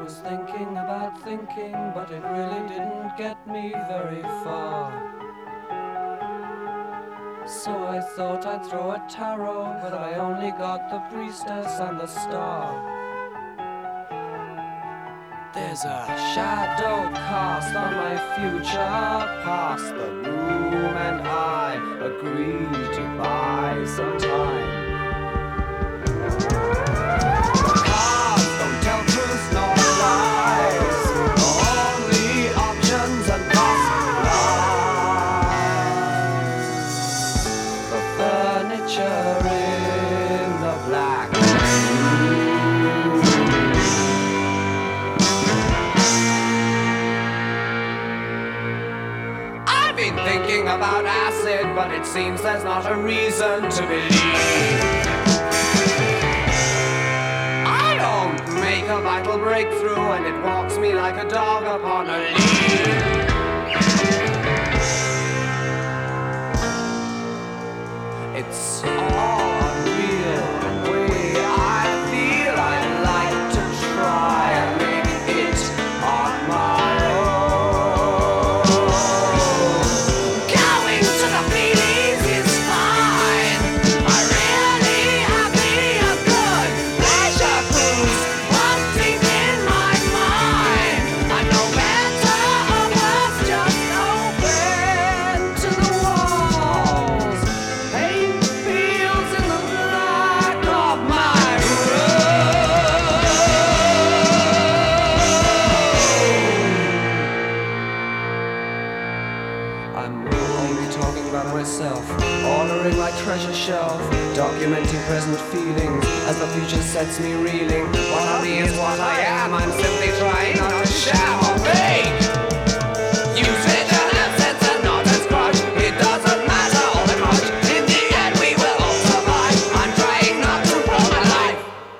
was thinking about thinking, but it really didn't get me very far. So I thought I'd throw a tarot, but I only got the priestess and the star. There's a shadow cast on my future past the room, and I agreed to buy some time. The cards don't tell truths nor lies, only options and possibilities. The furniture in the black room. I've been thinking about acid, but it seems there's not a reason to believe. I don't make a vital breakthrough, and it walks me like a dog upon a lead. It's all unreal, the way I feel. I'd like to try and make it on my own. Going to the Baileys is fine. I really have me a good pleasure cruise. One deep in my mind. I'm no better or worse, just open to the walls. Paint feels in the black of my room. I'm only talking about myself, ordering my treasure shelf, documenting present feelings as the future sets me reeling. What I be is what I am. I'm simply trying not to sham or fake. Use vision and sense and not as crutch. It doesn't matter all that much. In the end, we will all survive. I'm trying not to blow my life.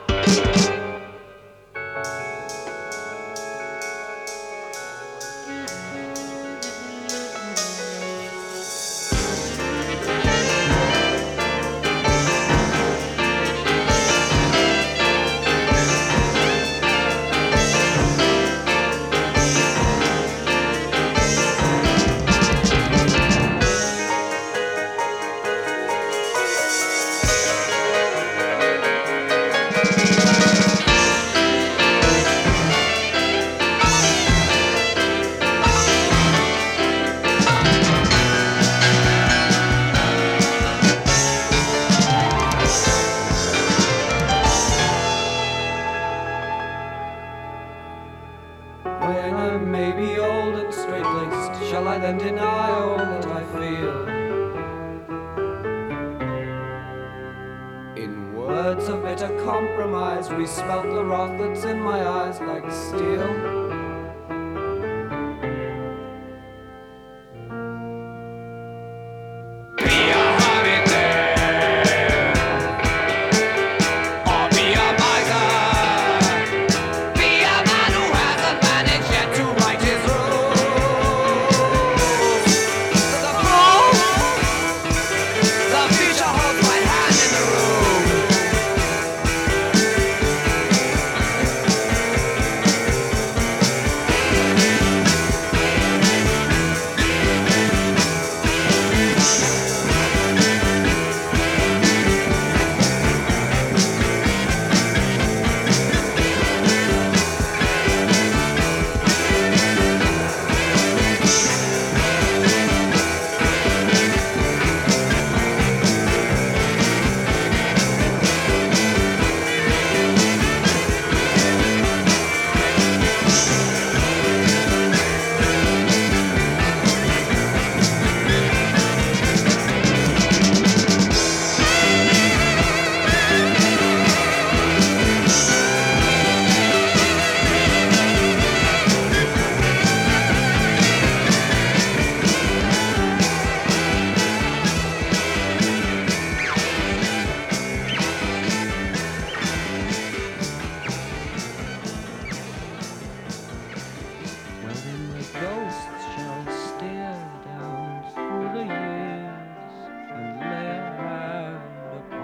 When I'm maybe old and straight-laced, shall I then deny all that I feel? In words of bitter compromise, we smelt the wrath that's in my eyes like steel. Be a hermit there, or be a miser. Be a man who hasn't managed yet to right his rules. The future holds my hand in the room.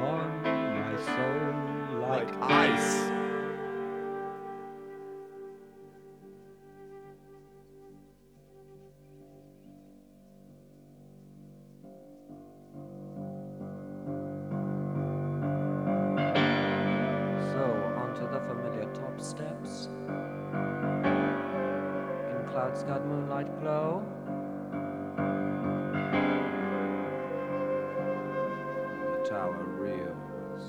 like ice. clouds got moonlight glow. The tower reels.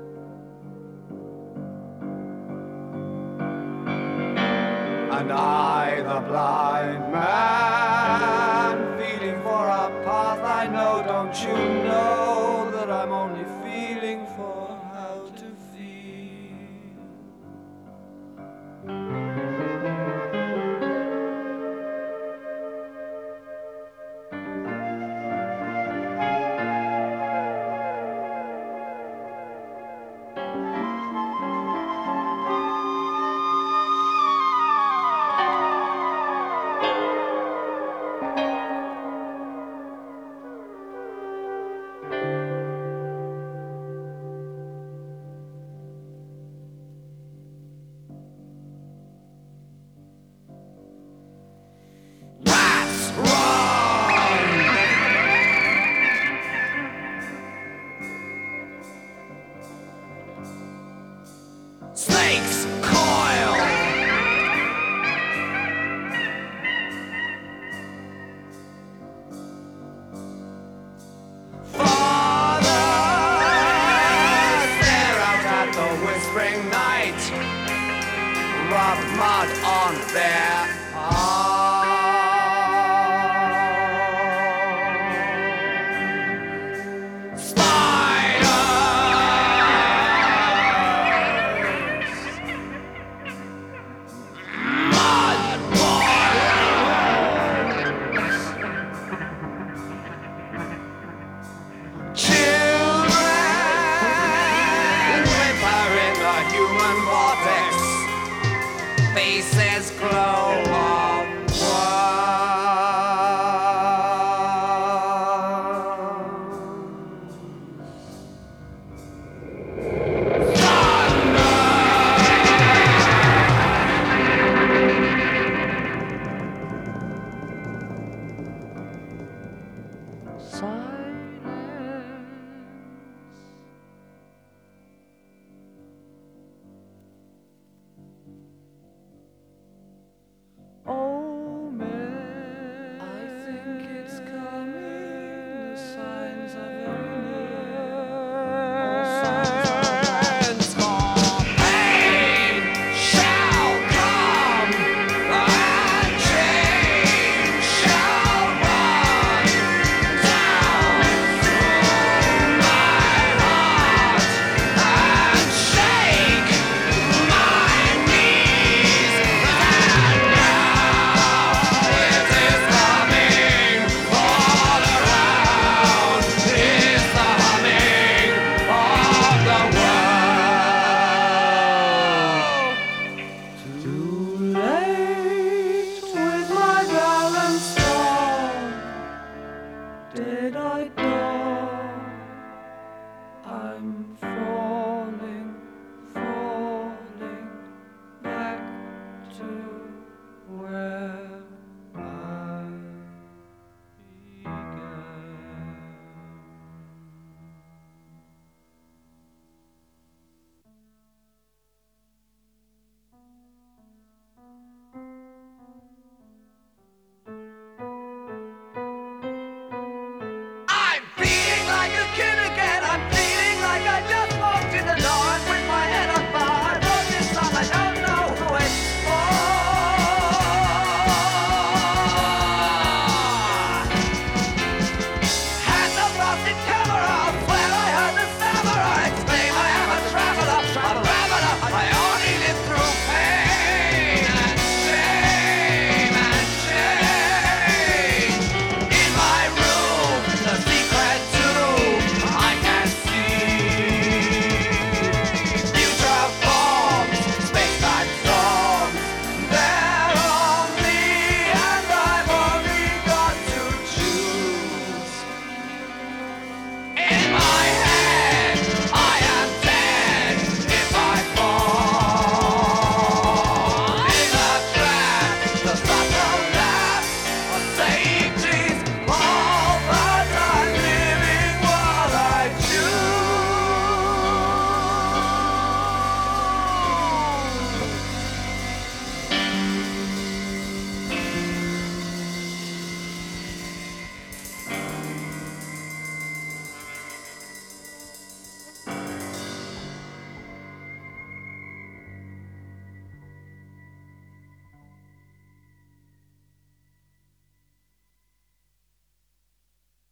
And I, the blind man, feeling for a path I know. Don't you know that I'm only feeling for how to feel? What's wrong? Snakes coil. Father, stare out at the whispering night. Rub mud on their arms. Faces glow of did I know I'm falling?